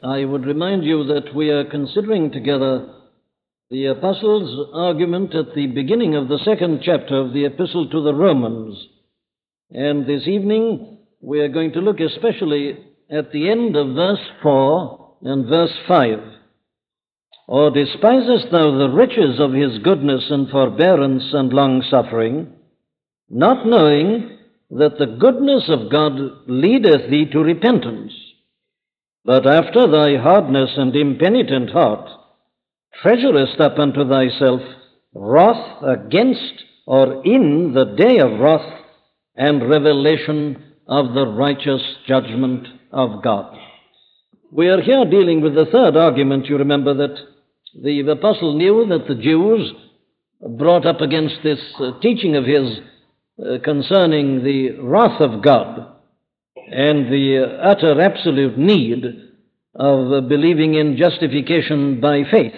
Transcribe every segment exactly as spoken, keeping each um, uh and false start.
I would remind you that we are considering together the Apostle's argument at the beginning of the second chapter of the Epistle to the Romans. And this evening we are going to look especially at the end of verse four and verse five. Or despisest thou the riches of his goodness and forbearance and long-suffering, not knowing that the goodness of God leadeth thee to repentance? But after thy hardness and impenitent heart treasurest up unto thyself wrath against or in the day of wrath and revelation of the righteous judgment of God. We are here dealing with the third argument. You remember that the apostle knew that the Jews brought up against this uh, teaching of his uh, concerning the wrath of God and the uh, utter absolute need of uh, believing in justification by faith,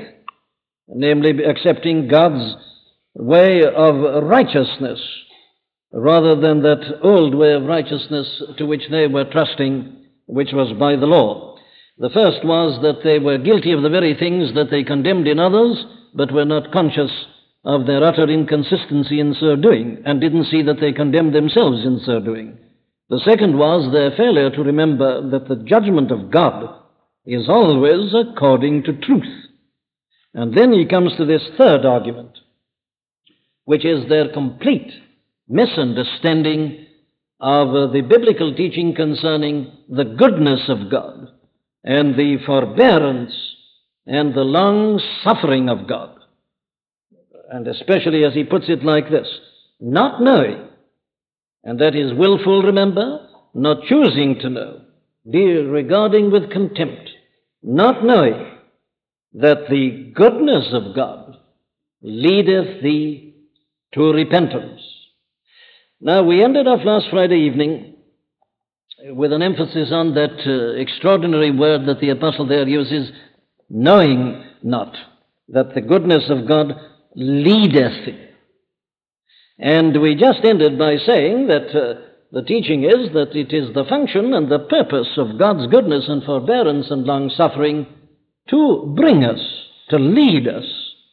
namely accepting God's way of righteousness rather than that old way of righteousness to which they were trusting, which was by the law. The first was that they were guilty of the very things that they condemned in others, but were not conscious of their utter inconsistency in so doing, and didn't see that they condemned themselves in so doing. The second was their failure to remember that the judgment of God is always according to truth. And then he comes to this third argument, which is their complete misunderstanding of uh, the biblical teaching concerning the goodness of God and the forbearance and the long suffering of God. And especially as he puts it like this, not knowing, and that is willful, remember, not choosing to know, regarding with contempt, not knowing that the goodness of God leadeth thee to repentance. Now, we ended off last Friday evening with an emphasis on that uh, extraordinary word that the apostle there uses, knowing not that the goodness of God leadeth thee. And we just ended by saying that uh, the teaching is that it is the function and the purpose of God's goodness and forbearance and long-suffering to bring us, to lead us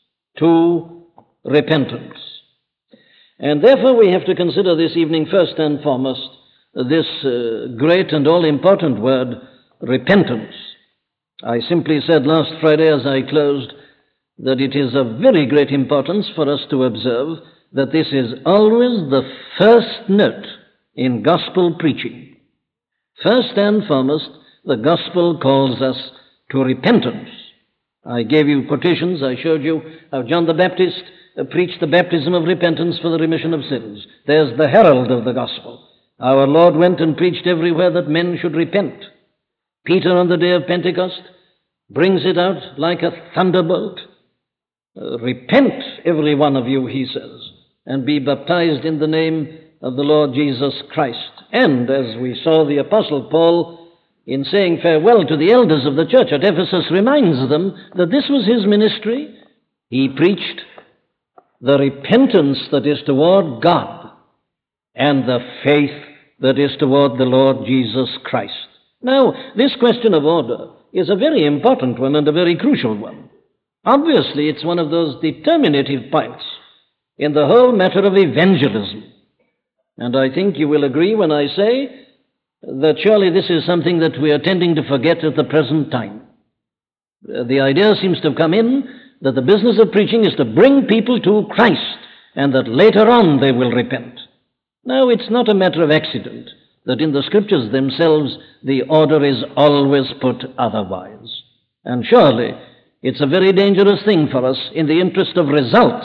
to repentance. And therefore we have to consider this evening first and foremost this uh, great and all-important word, repentance. I simply said last Friday as I closed that it is of very great importance for us to observe that this is always the first note in gospel preaching. First and foremost, the gospel calls us to repentance. I gave you quotations. I showed you how John the Baptist uh, preached the baptism of repentance for the remission of sins. There's the herald of the gospel. Our Lord went and preached everywhere that men should repent. Peter on the day of Pentecost brings it out like a thunderbolt. Uh, repent, every one of you, he says, and be baptized in the name of the Lord Jesus Christ. And as we saw the Apostle Paul, in saying farewell to the elders of the church at Ephesus, reminds them that this was his ministry. He preached the repentance that is toward God and the faith that is toward the Lord Jesus Christ. Now, this question of order is a very important one and a very crucial one. Obviously, it's one of those determinative points in the whole matter of evangelism. And I think you will agree when I say that surely this is something that we are tending to forget at the present time. The idea seems to have come in that the business of preaching is to bring people to Christ and that later on they will repent. Now, it's not a matter of accident that in the Scriptures themselves the order is always put otherwise. And surely it's a very dangerous thing for us in the interest of results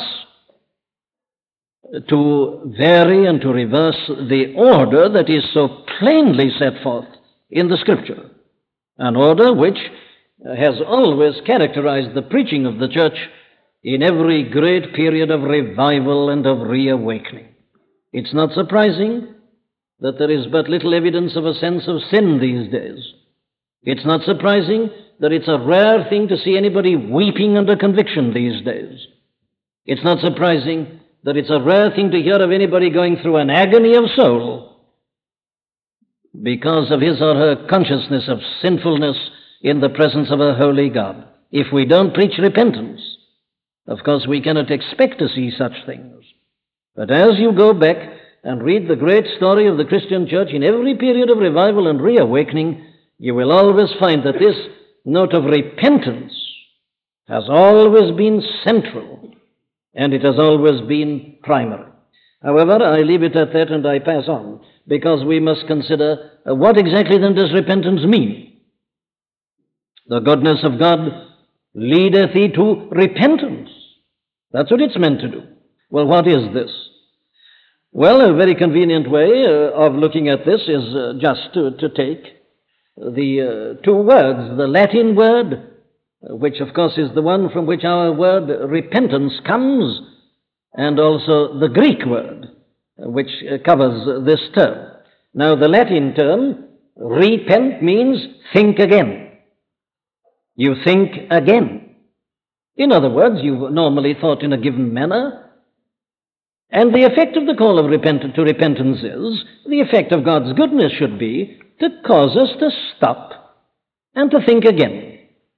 to vary and to reverse the order that is so plainly set forth in the Scripture, an order which has always characterized the preaching of the church in every great period of revival and of reawakening. It's not surprising that there is but little evidence of a sense of sin these days. It's not surprising that it's a rare thing to see anybody weeping under conviction these days. It's not surprising that it's a rare thing to hear of anybody going through an agony of soul because of his or her consciousness of sinfulness in the presence of a holy God. If we don't preach repentance, of course we cannot expect to see such things. But as you go back and read the great story of the Christian church in every period of revival and reawakening, you will always find that this note of repentance has always been central, and it has always been primary. However, I leave it at that and I pass on, because we must consider uh, what exactly then does repentance mean? The goodness of God leadeth thee to repentance. That's what it's meant to do. Well, what is this? Well, a very convenient way uh, of looking at this is uh, just to, to take the uh, two words, the Latin word, which of course is the one from which our word repentance comes, and also the Greek word, which covers this term. Now, the Latin term, repent, means think again. You think again. In other words, you've normally thought in a given manner, and the effect of the call of repent- to repentance is, the effect of God's goodness should be to cause us to stop and to think again.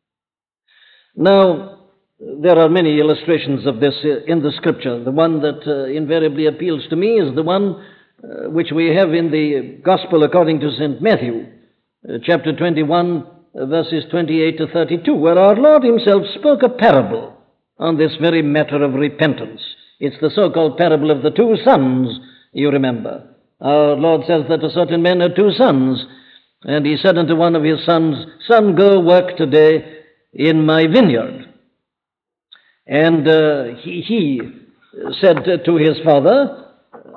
Now, there are many illustrations of this in the Scripture. The one that uh, invariably appeals to me is the one uh, which we have in the Gospel according to Saint Matthew, uh, chapter twenty-one, uh, verses twenty-eight to thirty-two, where our Lord himself spoke a parable on this very matter of repentance. It's the so-called parable of the two sons, you remember. Our Lord says that a certain man had two sons, and he said unto one of his sons, Son, go work today in my vineyard. And uh, he, he said to his father,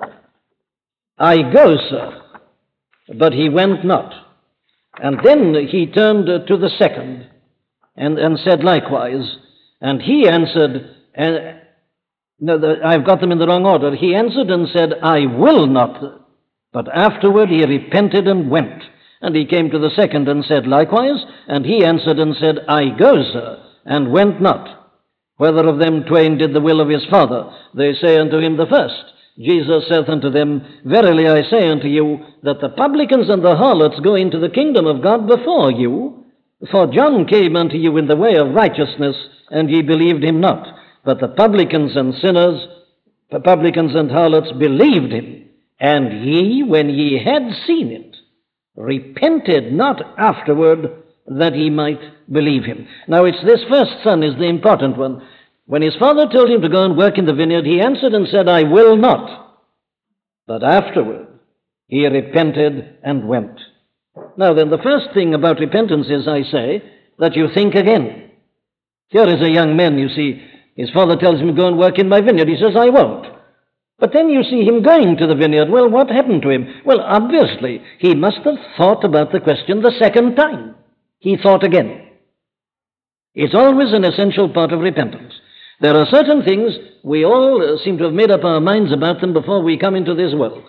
I go, sir. But he went not. And then he turned to the second and, and said likewise. And he answered, and, no, the, I've got them in the wrong order. He answered and said, I will not. But afterward he repented and went. And he came to the second and said likewise. And he answered and said, I go, sir, and went not. Whether of them twain did the will of his father? They say unto him the first. Jesus saith unto them, Verily I say unto you, that the publicans and the harlots go into the kingdom of God before you. For John came unto you in the way of righteousness, and ye believed him not. But the publicans and sinners, the publicans and harlots believed him. And ye, when ye had seen it, repented not afterward, that he might believe him. Now, it's this first son is the important one. When his father told him to go and work in the vineyard, he answered and said, I will not. But afterward, he repented and went. Now then, the first thing about repentance is, I say, that you think again. Here is a young man, you see, his father tells him to go and work in my vineyard. He says, I won't. But then you see him going to the vineyard. Well, what happened to him? Well, obviously, he must have thought about the question the second time. He thought again. It's always an essential part of repentance. There are certain things we all seem to have made up our minds about them before we come into this world.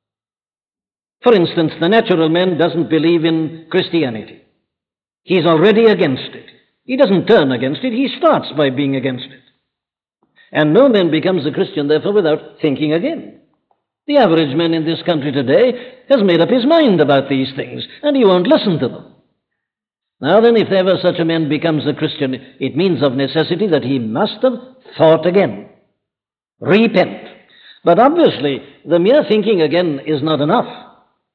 For instance, the natural man doesn't believe in Christianity. He's already against it. He doesn't turn against it, he starts by being against it. And no man becomes a Christian, therefore, without thinking again. The average man in this country today has made up his mind about these things, and he won't listen to them. Now then, if ever such a man becomes a Christian, it means of necessity that he must have thought again. Repent. But obviously, the mere thinking again is not enough.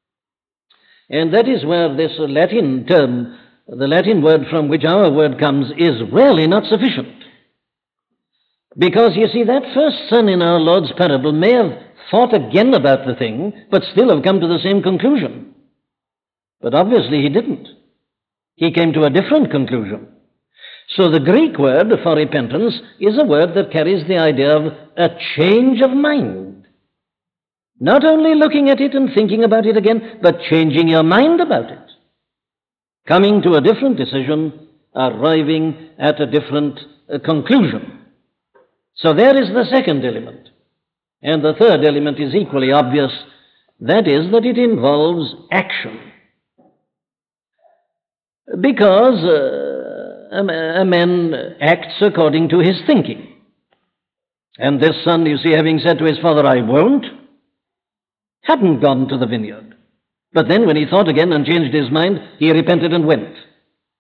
And that is where this Latin term, the Latin word from which our word comes, is really not sufficient. Because, you see, that first son in our Lord's parable may have thought again about the thing, but still have come to the same conclusion. But obviously he didn't. He came to a different conclusion. So the Greek word for repentance is a word that carries the idea of a change of mind. Not only looking at it and thinking about it again, but changing your mind about it. Coming to a different decision, arriving at a different uh, conclusion. So there is the second element. And the third element is equally obvious. That is that it involves action. Because uh, a, a man acts according to his thinking. And this son, you see, having said to his father, I won't, hadn't gone to the vineyard. But then when he thought again and changed his mind, he repented and went.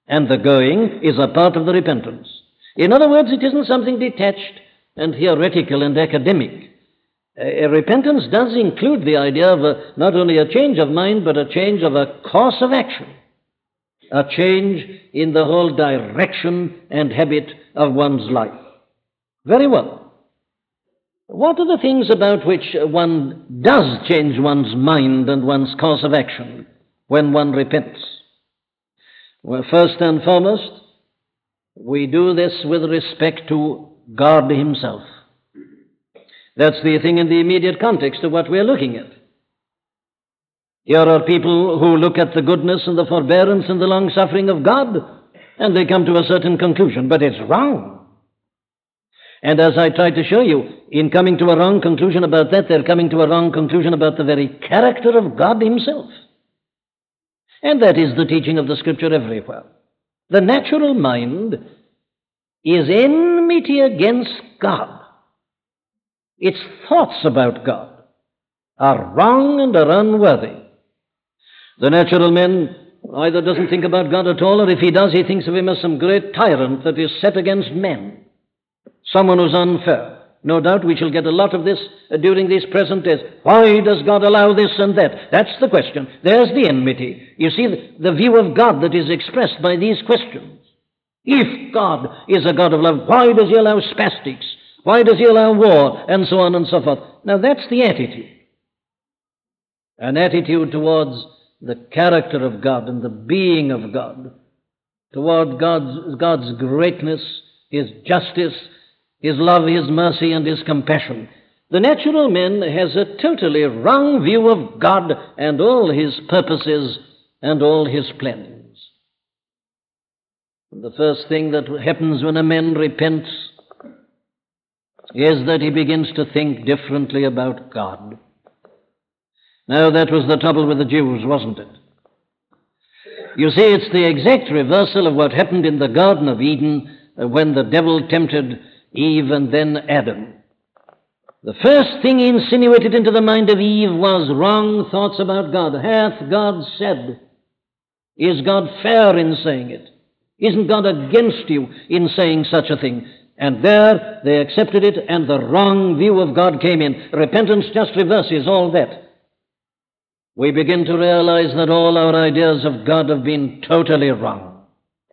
and the going is a part of the repentance. In other words, it isn't something detached and theoretical and academic. A, a repentance does include the idea of a, not only a change of mind, but a change of a course of action, a change in the whole direction and habit of one's life. Very well. What are the things about which one does change one's mind and one's course of action when one repents? Well, first and foremost, we do this with respect to God Himself. That's the thing in the immediate context of what we're looking at. Here are people who look at the goodness and the forbearance and the long-suffering of God, and they come to a certain conclusion, but it's wrong. And as I tried to show you, in coming to a wrong conclusion about that, they're coming to a wrong conclusion about the very character of God Himself. And that is the teaching of the Scripture everywhere. The natural mind is enmity against God. Its thoughts about God are wrong and are unworthy. The natural man either doesn't think about God at all, or if he does, he thinks of Him as some great tyrant that is set against men. Someone who's unfair. No doubt we shall get a lot of this uh, during these present days. Why does God allow this and that? That's the question. There's the enmity. You see, the, the view of God that is expressed by these questions. If God is a God of love, why does He allow spastics? Why does He allow war? And so on and so forth. Now that's the attitude. An attitude towards the character of God and the being of God, toward God's, God's greatness, His justice, His love, His mercy, and His compassion. The natural man has a totally wrong view of God and all His purposes and all His plans. The first thing that happens when a man repents is that he begins to think differently about God. Now, that was the trouble with the Jews, wasn't it? You see, it's the exact reversal of what happened in the Garden of Eden uh, when the devil tempted Eve and then Adam. The first thing he insinuated into the mind of Eve was wrong thoughts about God. Hath God said? Is God fair in saying it? Isn't God against you in saying such a thing? And there they accepted it, and the wrong view of God came in. Repentance just reverses all that. We begin to realize that all our ideas of God have been totally wrong.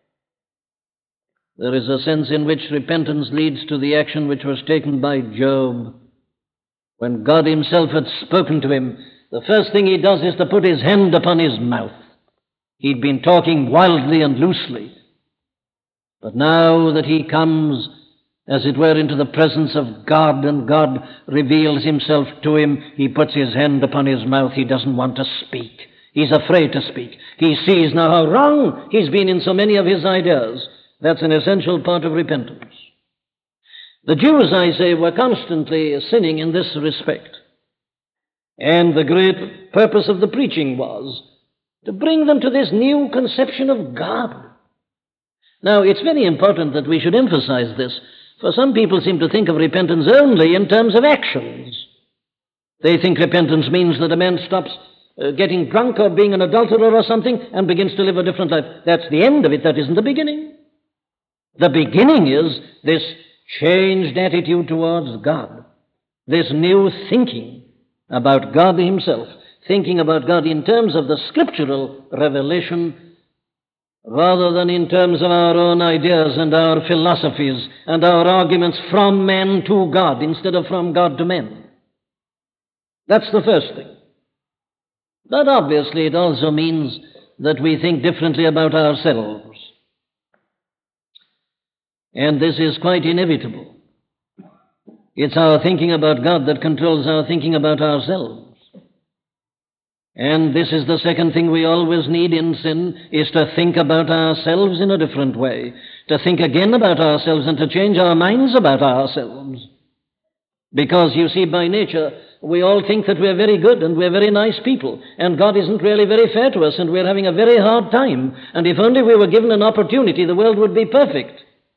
There is a sense in which repentance leads to the action which was taken by Job. When God Himself had spoken to him, the first thing he does is to put his hand upon his mouth. He'd been talking wildly and loosely. But now that he comes, as it were, into the presence of God, and God reveals Himself to him, he puts his hand upon his mouth. He doesn't want to speak. He's afraid to speak. He sees now how wrong he's been in so many of his ideas. That's an essential part of repentance. The Jews, I say, were constantly sinning in this respect. And the great purpose of the preaching was to bring them to this new conception of God. Now, it's very important that we should emphasize this, for some people seem to think of repentance only in terms of actions. They think repentance means that a man stops uh, getting drunk or being an adulterer or something and begins to live a different life. That's the end of it. That isn't the beginning. The beginning is this changed attitude towards God, this new thinking about God Himself, thinking about God in terms of the scriptural revelation rather than in terms of our own ideas and our philosophies and our arguments from man to God instead of from God to men. That's the first thing. But obviously it also means that we think differently about ourselves. And this is quite inevitable. It's our thinking about God that controls our thinking about ourselves. And this is the second thing we always need in sin, is to think about ourselves in a different way, to think again about ourselves and to change our minds about ourselves. Because, you see, by nature, we all think that we're very good and we're very nice people, and God isn't really very fair to us, and we're having a very hard time, and if only we were given an opportunity, the world would be perfect.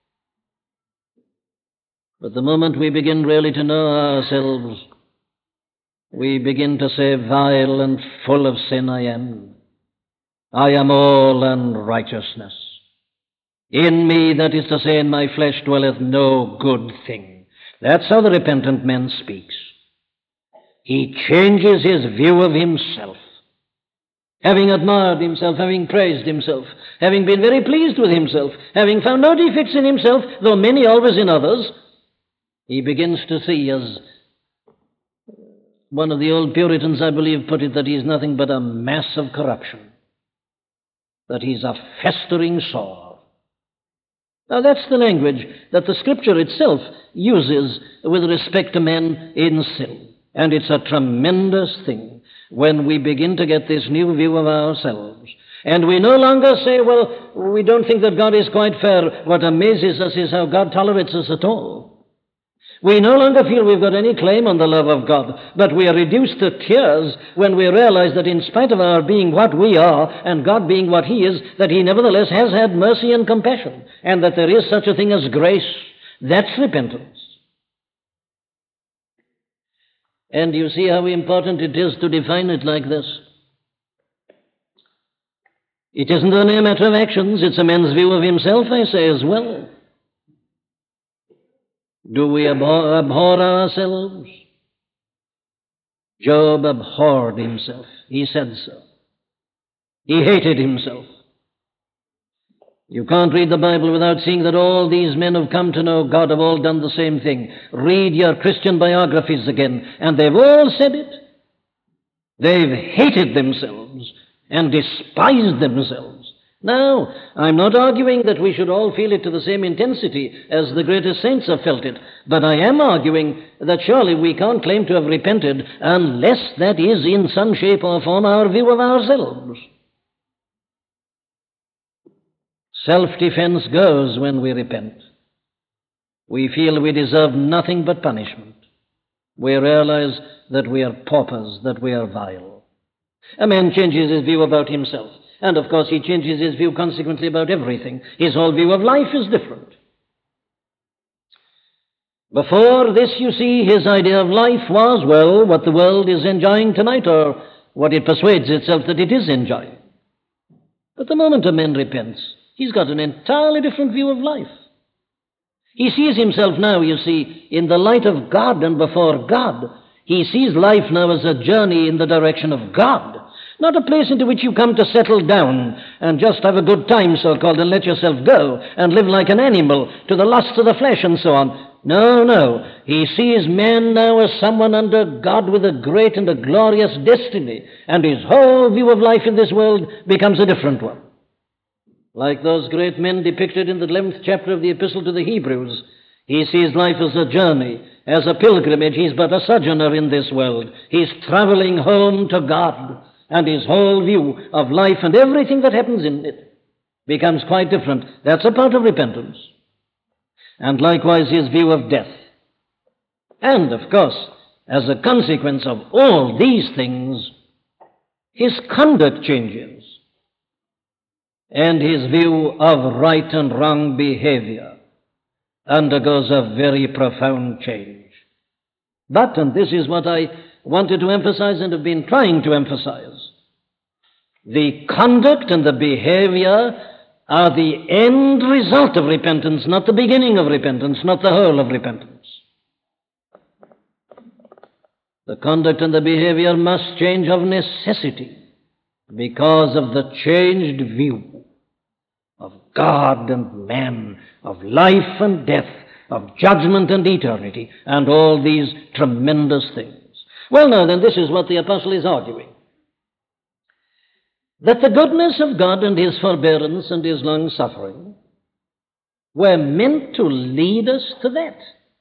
But the moment we begin really to know ourselves, we begin to say, vile and full of sin I am. I am all unrighteousness. In me, that is to say, in my flesh, dwelleth no good thing. That's how the repentant man speaks. He changes his view of himself. Having admired himself, having praised himself, having been very pleased with himself, having found no defects in himself, though many always in others, he begins to see, as one of the old Puritans, I believe, put it, that he is nothing but a mass of corruption, that he's a festering sore. Now that's the language that the Scripture itself uses with respect to men in sin. And it's a tremendous thing when we begin to get this new view of ourselves. And we no longer say, well, we don't think that God is quite fair. What amazes us is how God tolerates us at all. We no longer feel we've got any claim on the love of God, but we are reduced to tears when we realize that in spite of our being what we are and God being what He is, that He nevertheless has had mercy and compassion, and that there is such a thing as grace. That's repentance. And you see how important it is to define it like this. It isn't only a matter of actions, it's a man's view of himself, I say, as well. Do we abhor, abhor ourselves? Job abhorred himself. He said so. He hated himself. You can't read the Bible without seeing that all these men who've come to know God have all done the same thing. Read your Christian biographies again, and they've all said it. They've hated themselves and despised themselves. Now, I'm not arguing that we should all feel it to the same intensity as the greatest saints have felt it, but I am arguing that surely we can't claim to have repented unless that is in some shape or form our view of ourselves. Self-defense goes when we repent. We feel we deserve nothing but punishment. We realize that we are paupers, that we are vile. A man changes his view about himself. And, of course, he changes his view consequently about everything. His whole view of life is different. Before this, you see, his idea of life was, well, what the world is enjoying tonight, or what it persuades itself that it is enjoying. But the moment a man repents, he's got an entirely different view of life. He sees himself now, you see, in the light of God and before God. He sees life now as a journey in the direction of God. Not a place into which you come to settle down and just have a good time, so-called, and let yourself go and live like an animal to the lusts of the flesh and so on. No, no. He sees man now as someone under God with a great and a glorious destiny, and his whole view of life in this world becomes a different one. Like those great men depicted in the eleventh chapter of the Epistle to the Hebrews, he sees life as a journey, as a pilgrimage. He's but a sojourner in this world. He's traveling home to God. And his whole view of life and everything that happens in it becomes quite different. That's a part of repentance. And likewise his view of death. And, of course, as a consequence of all these things, his conduct changes. And his view of right and wrong behavior undergoes a very profound change. But, and this is what I wanted to emphasize and have been trying to emphasize, the conduct and the behavior are the end result of repentance, not the beginning of repentance, not the whole of repentance. The conduct and the behavior must change of necessity because of the changed view of God and man, of life and death, of judgment and eternity, and all these tremendous things. Well, now then, this is what the apostle is arguing. That the goodness of God and his forbearance and his long-suffering were meant to lead us to that.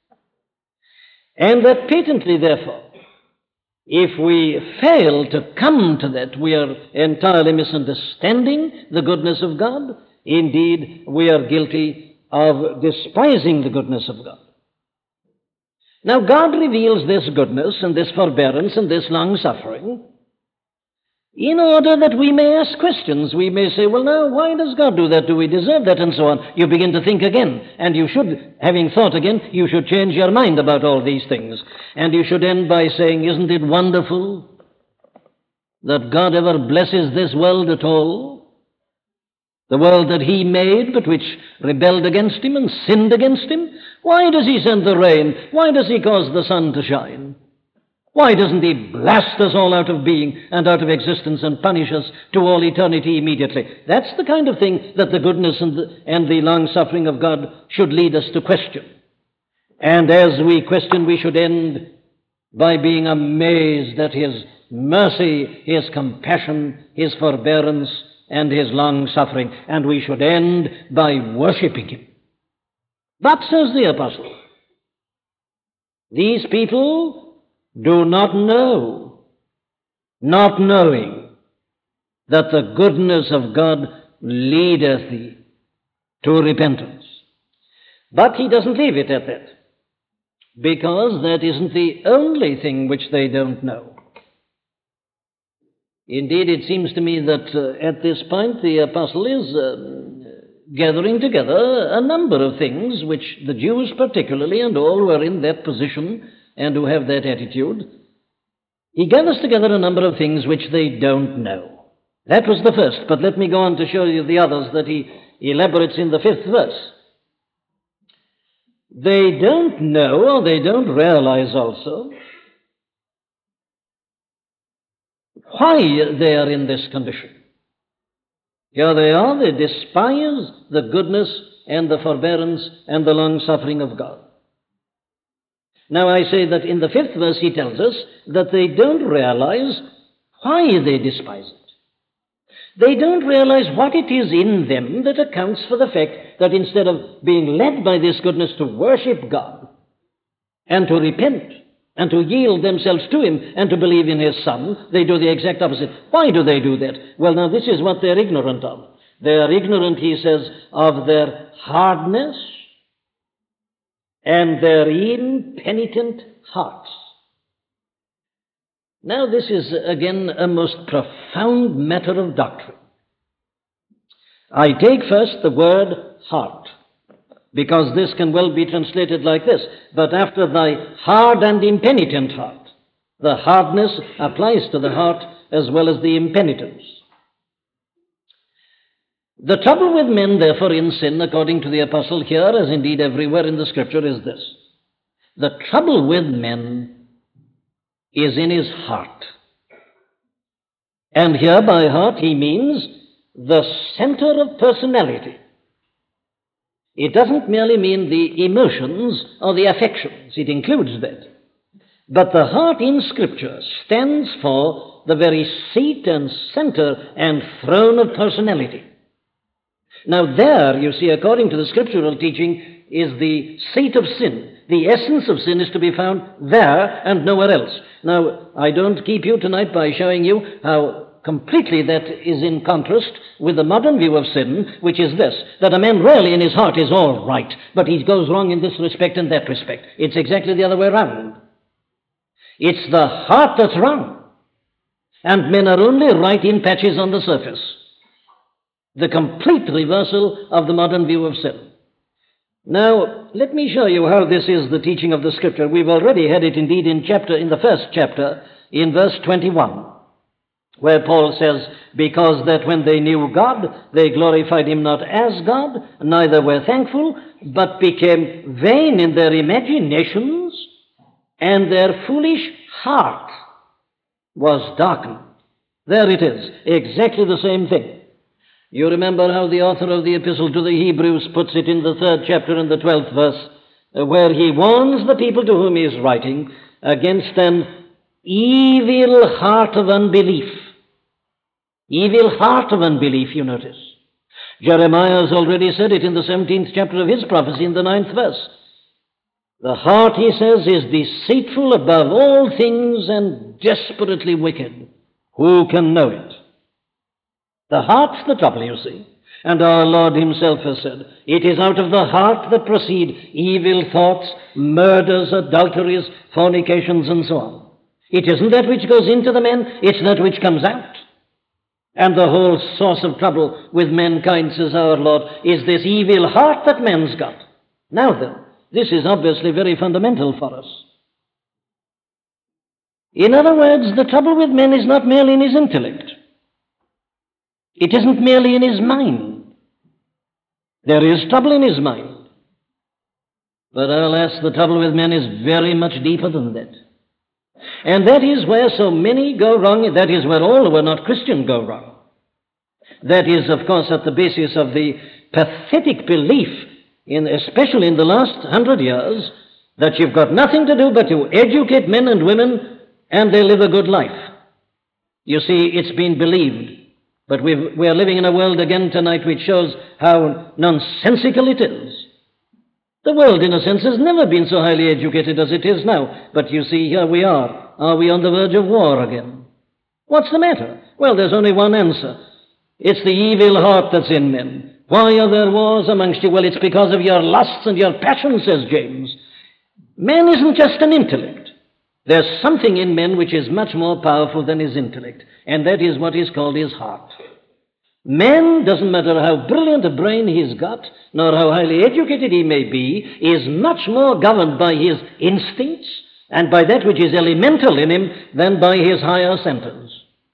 And that patently, therefore, if we fail to come to that, we are entirely misunderstanding the goodness of God. Indeed, we are guilty of despising the goodness of God. Now, God reveals this goodness and this forbearance and this long-suffering in order that we may ask questions. We may say, well, now, why does God do that? Do we deserve that? And so on. You begin to think again. And you should, having thought again, you should change your mind about all these things. And you should end by saying, isn't it wonderful that God ever blesses this world at all? The world that he made, but which rebelled against him and sinned against him? Why does he send the rain? Why does he cause the sun to shine? Why doesn't he blast us all out of being and out of existence and punish us to all eternity immediately? That's the kind of thing that the goodness and the, and the long-suffering of God should lead us to question. And as we question, we should end by being amazed at his mercy, his compassion, his forbearance, and his long-suffering. And we should end by worshipping him. But, says the apostle, these people do not know, not knowing that the goodness of God leadeth thee to repentance. But he doesn't leave it at that, because that isn't the only thing which they don't know. Indeed, it seems to me that uh, at this point the apostle is uh, gathering together a number of things which the Jews particularly, and all who are in that position and who have that attitude, he gathers together a number of things which they don't know. That was the first, but let me go on to show you the others that he elaborates in the fifth verse. They don't know, or they don't realize also, why they are in this condition. Here they are, they despise the goodness and the forbearance and the long-suffering of God. Now I say that in the fifth verse he tells us that they don't realize why they despise it. They don't realize what it is in them that accounts for the fact that instead of being led by this goodness to worship God and to repent and to yield themselves to him and to believe in his Son, they do the exact opposite. Why do they do that? Well, now this is what they're ignorant of. They are ignorant, he says, of their hardness and their impenitent hearts. Now this is, again, a most profound matter of doctrine. I take first the word heart, because this can well be translated like this: but after thy hard and impenitent heart. The hardness applies to the heart as well as the impenitence. The trouble with men, therefore, in sin, according to the apostle here, as indeed everywhere in the Scripture, is this: the trouble with men is in his heart. And here by heart he means the center of personality. It doesn't merely mean the emotions or the affections, it includes that. But the heart in Scripture stands for the very seat and center and throne of personality. Now there, you see, according to the scriptural teaching, is the seat of sin. The essence of sin is to be found there and nowhere else. Now, I don't keep you tonight by showing you how completely that is in contrast with the modern view of sin, which is this: that a man really in his heart is all right, but he goes wrong in this respect and that respect. It's exactly the other way around. It's the heart that's wrong, and men are only right in patches on the surface. The complete reversal of the modern view of sin. Now, let me show you how this is the teaching of the Scripture. We've already had it indeed in chapter, in the first chapter, in verse twenty-one, where Paul says, because that when they knew God, they glorified him not as God, neither were thankful, but became vain in their imaginations, and their foolish heart was darkened. There it is, exactly the same thing. You remember how the author of the Epistle to the Hebrews puts it in the third chapter and the twelfth verse, uh, where he warns the people to whom he is writing against an evil heart of unbelief. Evil heart of unbelief, you notice. Jeremiah has already said it in the seventeenth chapter of his prophecy in the ninth verse. The heart, he says, is deceitful above all things and desperately wicked. Who can know it? The heart's the trouble, you see. And our Lord himself has said, it is out of the heart that proceed evil thoughts, murders, adulteries, fornications, and so on. It isn't that which goes into the man, it's that which comes out. And the whole source of trouble with mankind, says our Lord, is this evil heart that man's got. Now then, this is obviously very fundamental for us. In other words, the trouble with man is not merely in his intellect. It isn't merely in his mind. There is trouble in his mind. But alas, the trouble with men is very much deeper than that. And that is where so many go wrong. That is where all who are not Christian go wrong. That is, of course, at the basis of the pathetic belief, in, especially in the last hundred years, that you've got nothing to do but to educate men and women and they live a good life. You see, it's been believed. But we've, we are living in a world again tonight which shows how nonsensical it is. The world, in a sense, has never been so highly educated as it is now. But you see, here we are. Are we on the verge of war again? What's the matter? Well, there's only one answer. It's the evil heart that's in men. Why are there wars amongst you? Well, it's because of your lusts and your passions, says James. Man isn't just an intellect. There's something in men which is much more powerful than his intellect, and that is what is called his heart. Man, doesn't matter how brilliant a brain he's got, nor how highly educated he may be, is much more governed by his instincts and by that which is elemental in him than by his higher centers.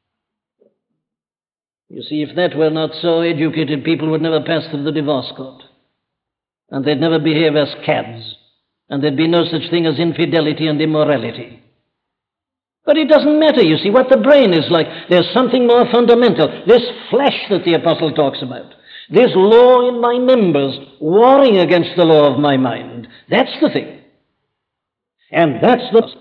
You see, if that were not so, educated people would never pass through the divorce court, and they'd never behave as cads, and there'd be no such thing as infidelity and immorality. But it doesn't matter, you see, what the brain is like. There's something more fundamental. This flesh that the apostle talks about, this law in my members warring against the law of my mind, that's the thing. And that's the...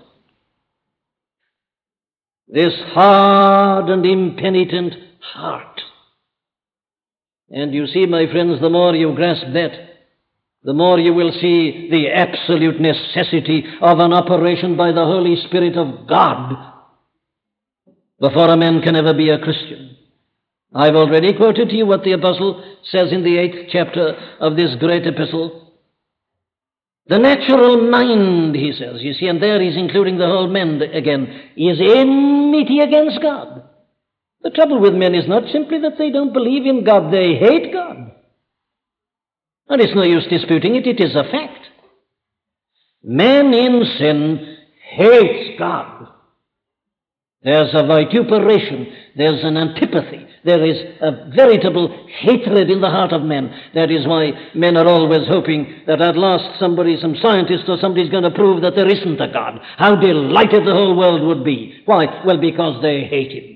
This hard and impenitent heart. And you see, my friends, the more you grasp that, the more you will see the absolute necessity of an operation by the Holy Spirit of God before a man can ever be a Christian. I've already quoted to you what the apostle says in the eighth chapter of this great epistle. The natural mind, he says, you see, and there he's including the whole man again, is enmity against God. The trouble with men is not simply that they don't believe in God, they hate God. And it's no use disputing it, it is a fact. Man in sin hates God. There's a vituperation, there's an antipathy, there is a veritable hatred in the heart of men. That is why men are always hoping that at last somebody, some scientist or somebody's going to prove that there isn't a God. How delighted the whole world would be. Why? Well, because they hate him.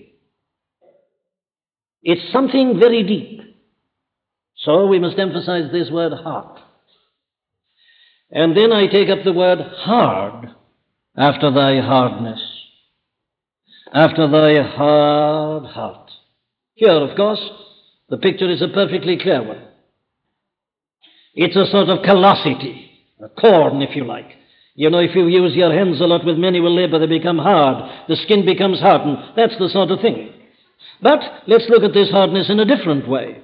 It's something very deep. So we must emphasize this word heart. And then I take up the word hard, after thy hardness, after thy hard heart. Here, of course, the picture is a perfectly clear one. It's a sort of callosity, a corn, if you like. You know, if you use your hands a lot with manual labor, they become hard. The skin becomes hardened. That's the sort of thing. But let's look at this hardness in a different way.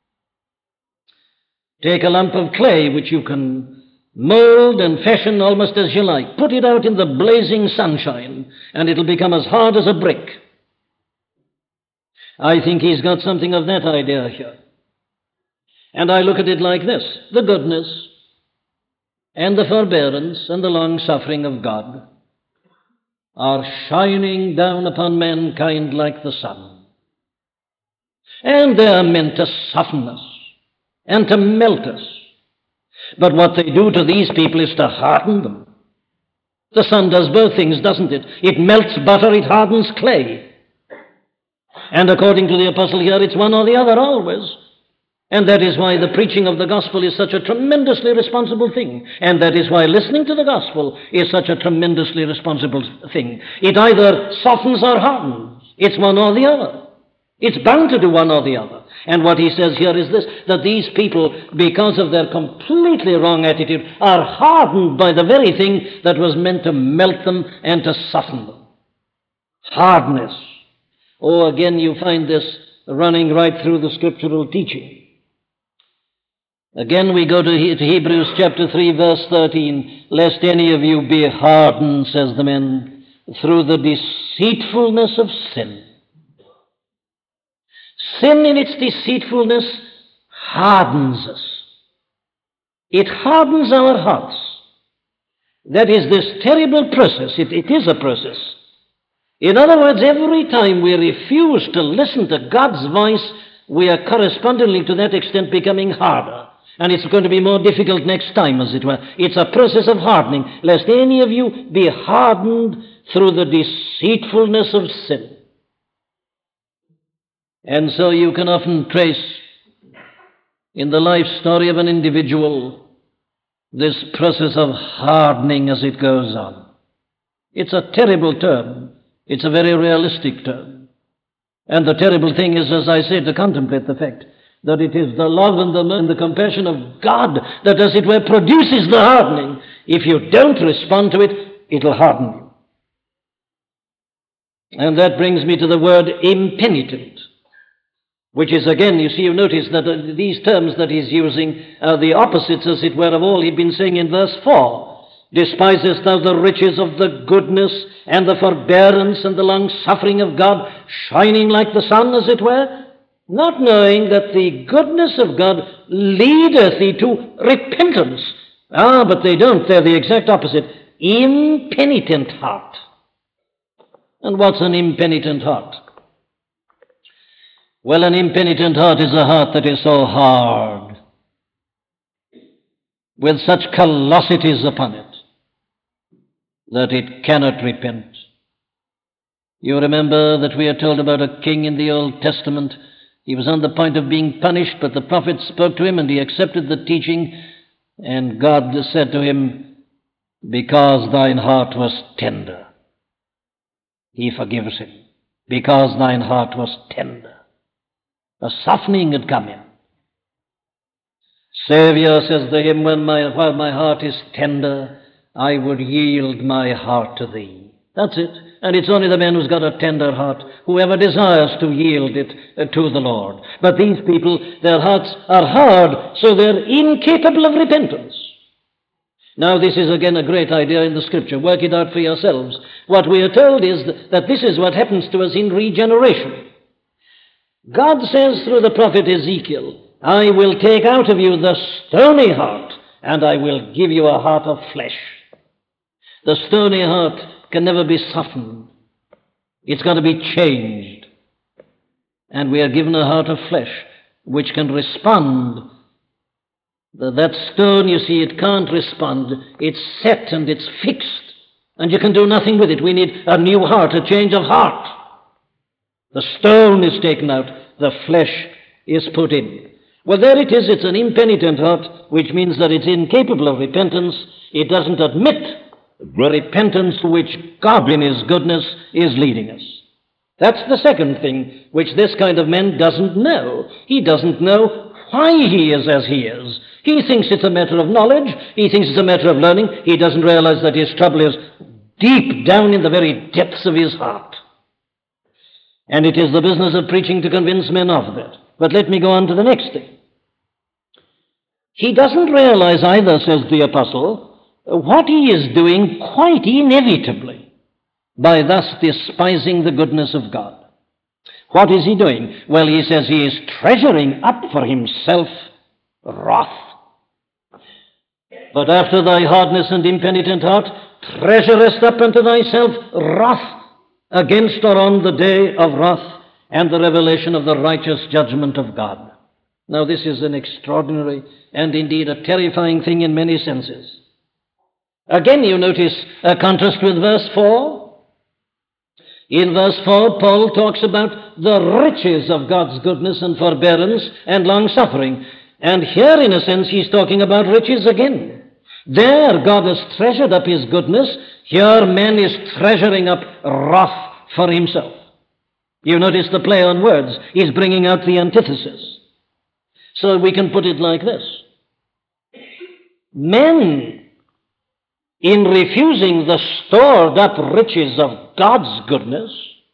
Take a lump of clay, which you can mold and fashion almost as you like. Put it out in the blazing sunshine, and it'll become as hard as a brick. I think he's got something of that idea here. And I look at it like this: the goodness and the forbearance and the long-suffering of God are shining down upon mankind like the sun. And they are meant to soften us and to melt us. But what they do to these people is to harden them. The sun does both things, doesn't it? It melts butter, it hardens clay. And according to the apostle here, it's one or the other always. And that is why the preaching of the gospel is such a tremendously responsible thing. And that is why listening to the gospel is such a tremendously responsible thing. It either softens or hardens. It's one or the other. It's bound to do one or the other. And what he says here is this, that these people, because of their completely wrong attitude, are hardened by the very thing that was meant to melt them and to soften them. Hardness. Oh, again, you find this running right through the scriptural teaching. Again, we go to Hebrews chapter three, verse thirteen. Lest any of you be hardened, says the men, through the deceitfulness of sin. Sin in its deceitfulness hardens us. It hardens our hearts. That is this terrible process. It, it is a process. In other words, every time we refuse to listen to God's voice, we are correspondingly to that extent becoming harder. And it's going to be more difficult next time, as it were. It's a process of hardening, lest any of you be hardened through the deceitfulness of sin. And so you can often trace in the life story of an individual this process of hardening as it goes on. It's a terrible term. It's a very realistic term. And the terrible thing is, as I say, to contemplate the fact that it is the love and the, and the compassion of God that, as it were, produces the hardening. If you don't respond to it, it'll harden you. And that brings me to the word impenitent, which is, again, you see, you notice that uh, these terms that he's using are the opposites, as it were, of all he'd been saying in verse four. Despisest thou the riches of the goodness and the forbearance and the long-suffering of God, shining like the sun, as it were? Not knowing that the goodness of God leadeth thee to repentance. Ah, but they don't. They're the exact opposite. Impenitent heart. And what's an impenitent heart? Well, an impenitent heart is a heart that is so hard, with such callosities upon it, that it cannot repent. You remember that we are told about a king in the Old Testament. He was on the point of being punished, but the prophet spoke to him and he accepted the teaching, and God said to him, because thine heart was tender, he forgives him. Because thine heart was tender. A softening had come in. Savior says to him, when my, while my heart is tender, I would yield my heart to thee. That's it. And it's only the man who's got a tender heart, whoever desires to yield it uh, to the Lord. But these people, their hearts are hard, so they're incapable of repentance. Now, this is again a great idea in the Scripture. Work it out for yourselves. What we are told is that this is what happens to us in regeneration. God says through the prophet Ezekiel, I will take out of you the stony heart, and I will give you a heart of flesh. The stony heart can never be softened. It's got to be changed. And we are given a heart of flesh, which can respond. That stone, you see, it can't respond. It's set and it's fixed, and you can do nothing with it. We need a new heart, a change of heart. The stone is taken out, the flesh is put in. Well, there it is. It's an impenitent heart, which means that it's incapable of repentance. It doesn't admit the repentance to which God in his goodness is leading us. That's the second thing which this kind of man doesn't know. He doesn't know why he is as he is. He thinks it's a matter of knowledge. He thinks it's a matter of learning. He doesn't realize that his trouble is deep down in the very depths of his heart. And it is the business of preaching to convince men of that. But let me go on to the next thing. He doesn't realize either, says the apostle, what he is doing quite inevitably by thus despising the goodness of God. What is he doing? Well, he says he is treasuring up for himself wrath. But after thy hardness and impenitent heart, treasurest up unto thyself wrath against or on the day of wrath and the revelation of the righteous judgment of God. Now, this is an extraordinary and indeed a terrifying thing in many senses. Again, you notice a contrast with verse four. In verse four, Paul talks about the riches of God's goodness and forbearance and long-suffering. And here, in a sense, he's talking about riches again. There, God has treasured up his goodness. Here, man is treasuring up wrath for himself. You notice the play on words. He's bringing out the antithesis. So we can put it like this. Men, in refusing the stored up riches of God's goodness,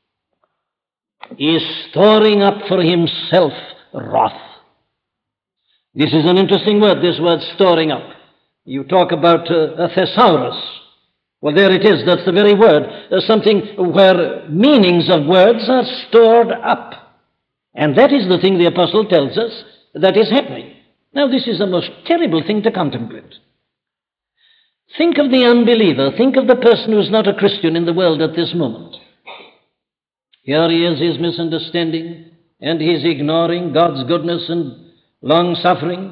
is storing up for himself wrath. This is an interesting word, this word storing up. You talk about uh, a thesaurus. Well, there it is. That's the very word. Uh, something where meanings of words are stored up. And that is the thing the apostle tells us that is happening. Now, this is a most terrible thing to contemplate. Think of the unbeliever. Think of the person who's not a Christian in the world at this moment. Here he is, his misunderstanding, and he's ignoring God's goodness and long-suffering,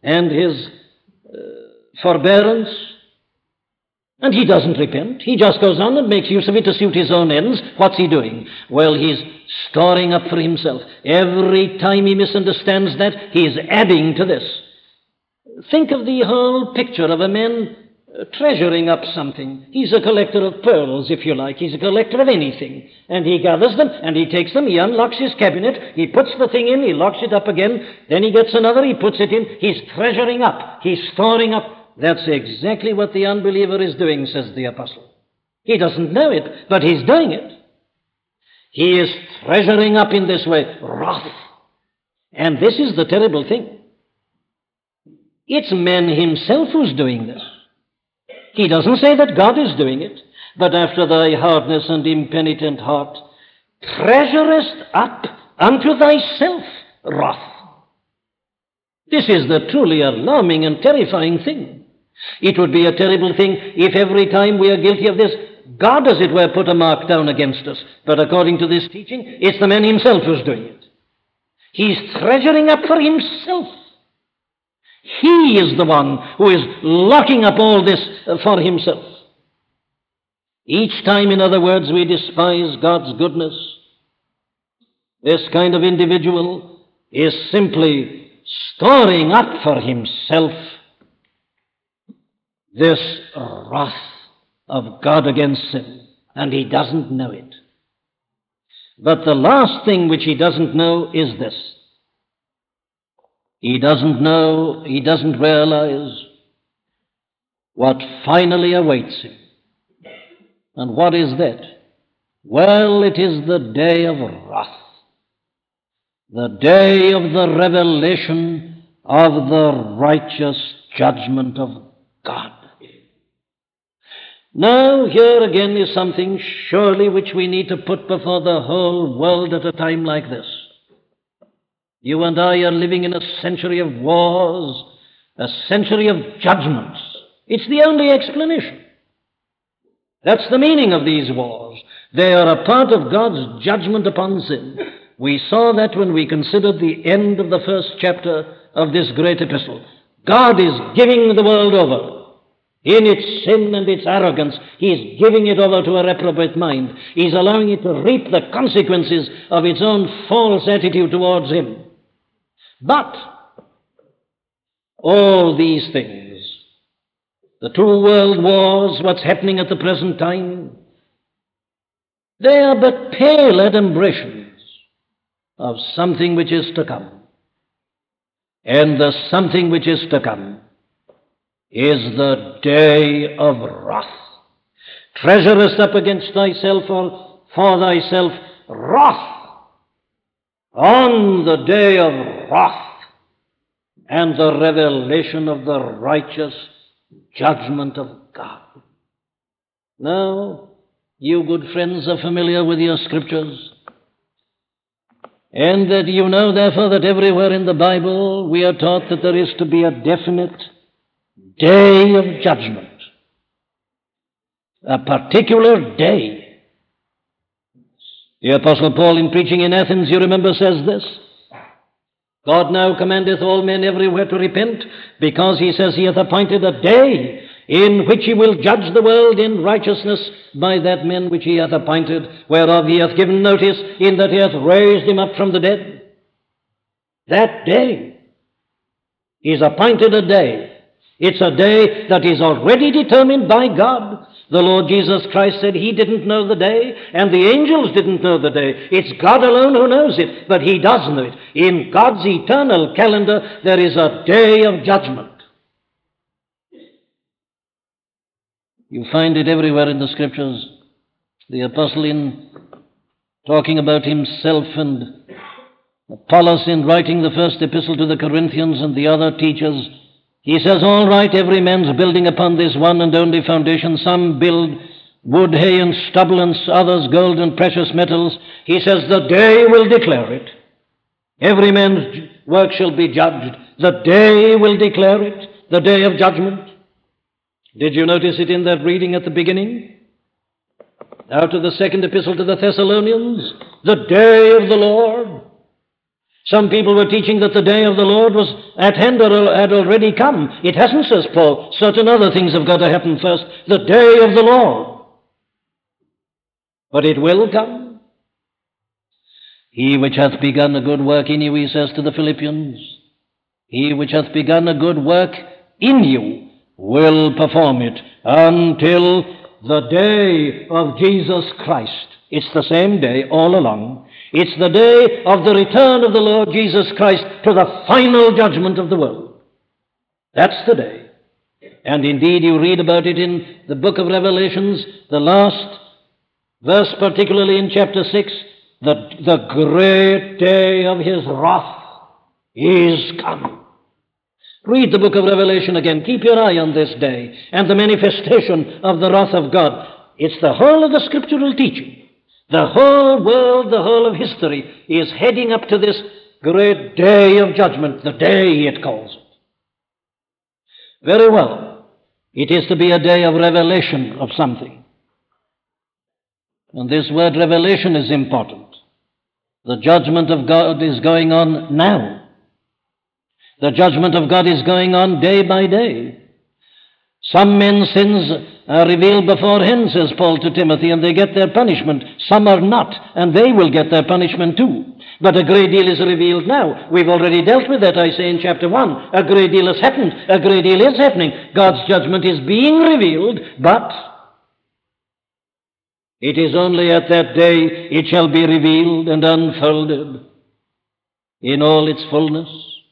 and his uh, forbearance, and he doesn't repent. He just goes on and makes use of it to suit his own ends. What's he doing? Well, he's storing up for himself. Every time he misunderstands that, he is adding to this. Think of the whole picture of a man uh, treasuring up something. He's a collector of pearls, if you like. He's a collector of anything. And he gathers them, and he takes them, he unlocks his cabinet, he puts the thing in, he locks it up again, then he gets another, he puts it in. He's treasuring up. He's storing up. That's exactly what the unbeliever is doing, says the apostle. He doesn't know it, but he's doing it. He is treasuring up in this way wrath. And this is the terrible thing. It's man himself who's doing this. He doesn't say that God is doing it, but after thy hardness and impenitent heart, treasurest up unto thyself wrath. This is the truly alarming and terrifying thing. It would be a terrible thing if every time we are guilty of this, God, as it were, put a mark down against us. But according to this teaching, it's the man himself who's doing it. He's treasuring up for himself. He is the one who is locking up all this for himself. Each time, in other words, we despise God's goodness, this kind of individual is simply storing up for himself this wrath of God against sin, and he doesn't know it. But the last thing which he doesn't know is this. He doesn't know, he doesn't realize what finally awaits him. And what is that? Well, it is the day of wrath, the day of the revelation of the righteous judgment of God. Now, here again is something surely which we need to put before the whole world at a time like this. You and I are living in a century of wars, a century of judgments. It's the only explanation. That's the meaning of these wars. They are a part of God's judgment upon sin. We saw that when we considered the end of the first chapter of this great epistle. God is giving the world over. In its sin and its arrogance, he is giving it over to a reprobate mind. He's allowing it to reap the consequences of its own false attitude towards him. But all these things, the two world wars, what's happening at the present time, they are but pale adumbrations of something which is to come. And the something which is to come is the day of wrath. Treasurest up against thyself or for thyself wrath on the day of wrath and the revelation of the righteous judgment of God. Now, you good friends are familiar with your scriptures, and that you know, therefore, that everywhere in the Bible we are taught that there is to be a definite day of judgment, a particular day. The Apostle Paul, in preaching in Athens, you remember, says this: God now commandeth all men everywhere to repent, because he says he hath appointed a day in which he will judge the world in righteousness by that men which he hath appointed, whereof he hath given notice, in that he hath raised him up from the dead. That day is appointed a day. It's a day that is already determined by God. The Lord Jesus Christ said he didn't know the day, and the angels didn't know the day. It's God alone who knows it, but he does know it. In God's eternal calendar, there is a day of judgment. You find it everywhere in the Scriptures. The apostle, in talking about himself, and Apollos, in writing the first epistle to the Corinthians, and the other teachers, he says, all right, every man's building upon this one and only foundation. Some build wood, hay, and stubble, and others gold and precious metals. He says, the day will declare it. Every man's work shall be judged. The day will declare it, the day of judgment. Did you notice it in that reading at the beginning? Out of the second epistle to the Thessalonians, the day of the Lord. Some people were teaching that the day of the Lord was at hand or had already come. It hasn't, says Paul. Certain other things have got to happen first. The day of the Lord. But it will come. He which hath begun a good work in you, he says to the Philippians, he which hath begun a good work in you will perform it until the day of Jesus Christ. It's the same day all along. It's the day of the return of the Lord Jesus Christ to the final judgment of the world. That's the day. And indeed, you read about it in the book of Revelations, the last verse, particularly in chapter six, the, the great day of his wrath is come. Read the book of Revelation again. Keep your eye on this day and the manifestation of the wrath of God. It's the whole of the scriptural teaching. The whole world, the whole of history is heading up to this great day of judgment, the day it calls it. Very well. It is to be a day of revelation of something. And this word revelation is important. The judgment of God is going on now. The judgment of God is going on day by day. Some men's sins are revealed beforehand, says Paul to Timothy, and they get their punishment. Some are not, and they will get their punishment too. But a great deal is revealed now. We've already dealt with that, I say, in chapter one. A great deal has happened. A great deal is happening. God's judgment is being revealed, but it is only at that day it shall be revealed and unfolded in all its fullness.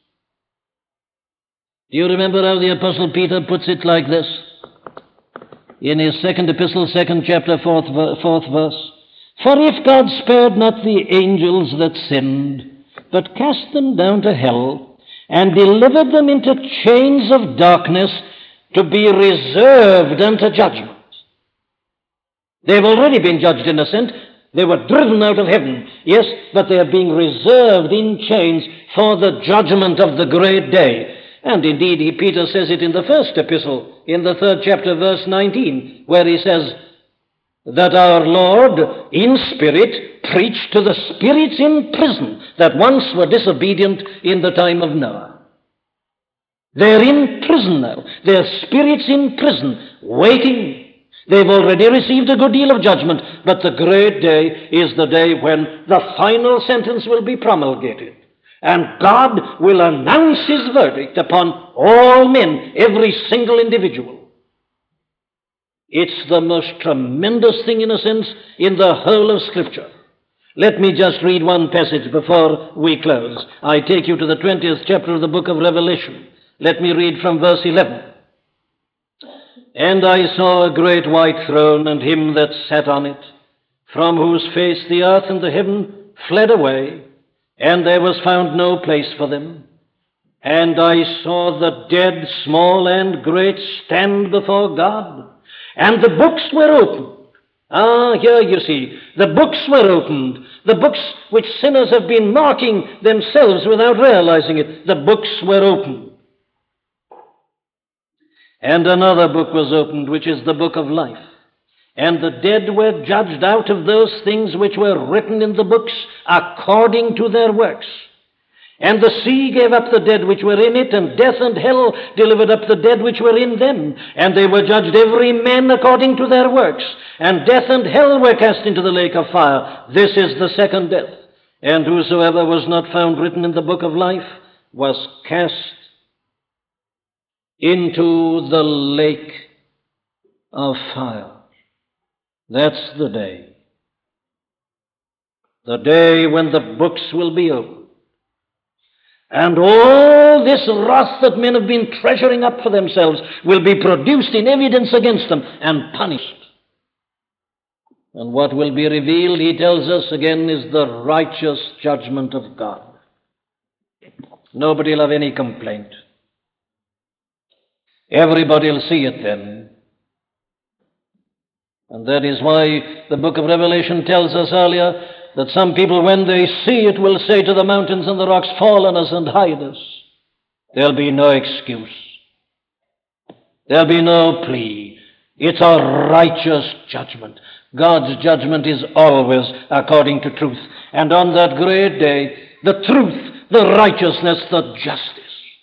Do you remember how the Apostle Peter puts it like this? In his second epistle, second chapter, fourth, fourth verse. For if God spared not the angels that sinned, but cast them down to hell, and delivered them into chains of darkness to be reserved unto judgment. They've already been judged in a sense. They were driven out of heaven. Yes, but they are being reserved in chains for the judgment of the great day. And indeed, he, Peter says it in the first epistle, in the third chapter, verse nineteen, where he says that our Lord, in spirit, preached to the spirits in prison that once were disobedient in the time of Noah. They're in prison now. They're spirits in prison, waiting. They've already received a good deal of judgment, but the great day is the day when the final sentence will be promulgated. And God will announce his verdict upon all men, every single individual. It's the most tremendous thing, in a sense, in the whole of Scripture. Let me just read one passage before we close. I take you to the twentieth chapter of the book of Revelation. Let me read from verse eleven. And I saw a great white throne, and him that sat on it, from whose face the earth and the heaven fled away, and there was found no place for them. And I saw the dead, small and great, stand before God, and the books were opened. Ah, here you see, the books were opened, the books which sinners have been marking themselves without realizing it. The books were opened. And another book was opened, which is the book of life. And the dead were judged out of those things which were written in the books according to their works. And the sea gave up the dead which were in it, and death and hell delivered up the dead which were in them. And they were judged every man according to their works. And death and hell were cast into the lake of fire. This is the second death. And whosoever was not found written in the book of life was cast into the lake of fire. That's the day. The day when the books will be opened. And all this wrath that men have been treasuring up for themselves will be produced in evidence against them and punished. And what will be revealed, he tells us again, is the righteous judgment of God. Nobody will have any complaint. Everybody will see it then. And that is why the book of Revelation tells us earlier that some people, when they see it, will say to the mountains and the rocks, fall on us and hide us. There'll be no excuse. There'll be no plea. It's a righteous judgment. God's judgment is always according to truth. And on that great day, the truth, the righteousness, the justice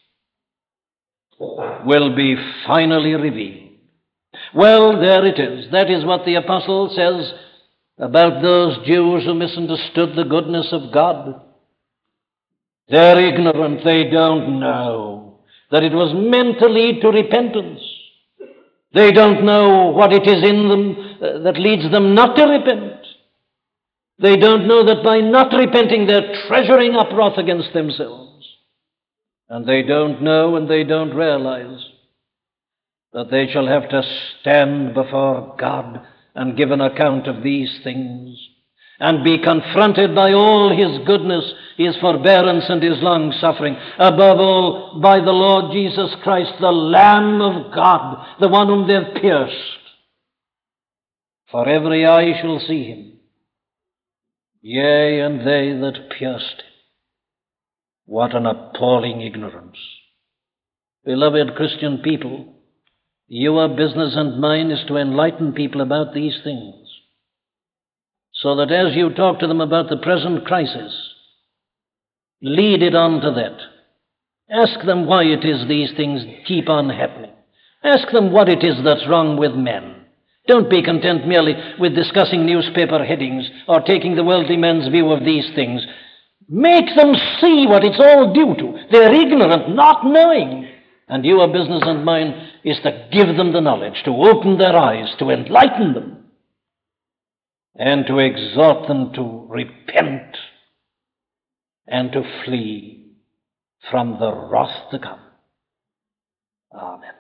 will be finally revealed. Well, there it is. That is what the apostle says about those Jews who misunderstood the goodness of God. They're ignorant. They don't know that it was meant to lead to repentance. They don't know what it is in them uh, that leads them not to repent. They don't know that by not repenting, they're treasuring up wrath against themselves. And they don't know and they don't realize that they shall have to stand before God and give an account of these things and be confronted by all his goodness, his forbearance, and his long-suffering. Above all, by the Lord Jesus Christ, the Lamb of God, the one whom they've pierced. For every eye shall see him, yea, and they that pierced him. What an appalling ignorance. Beloved Christian people, your business and mine is to enlighten people about these things, so that as you talk to them about the present crisis, lead it on to that. Ask them why it is these things keep on happening. Ask them what it is that's wrong with men. Don't be content merely with discussing newspaper headings or taking the worldly man's view of these things. Make them see what it's all due to. They're ignorant, not knowing. And your business and mine is to give them the knowledge, to open their eyes, to enlighten them, and to exhort them to repent and to flee from the wrath to come. Amen.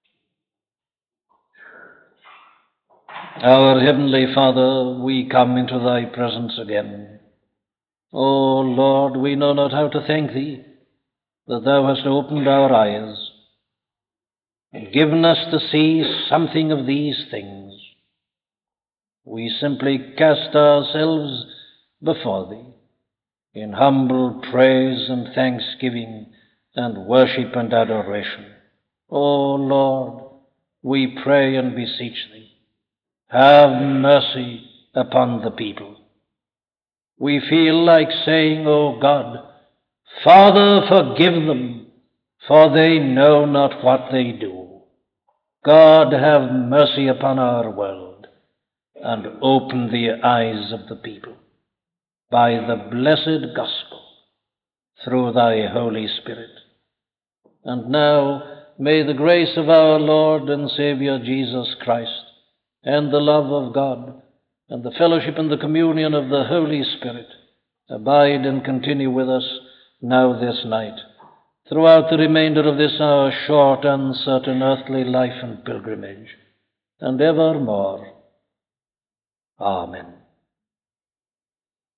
Our Heavenly Father, we come into thy presence again. O Lord, we know not how to thank thee that thou hast opened our eyes and given us to see something of these things. We simply cast ourselves before thee in humble praise and thanksgiving and worship and adoration. O Lord, we pray and beseech thee, have mercy upon the people. We feel like saying, O God, Father, forgive them, for they know not what they do. God, have mercy upon our world and open the eyes of the people by the blessed gospel through thy Holy Spirit. And now may the grace of our Lord and Savior Jesus Christ and the love of God and the fellowship and the communion of the Holy Spirit abide and continue with us now this night, throughout the remainder of this our short, uncertain earthly life and pilgrimage, and evermore. Amen.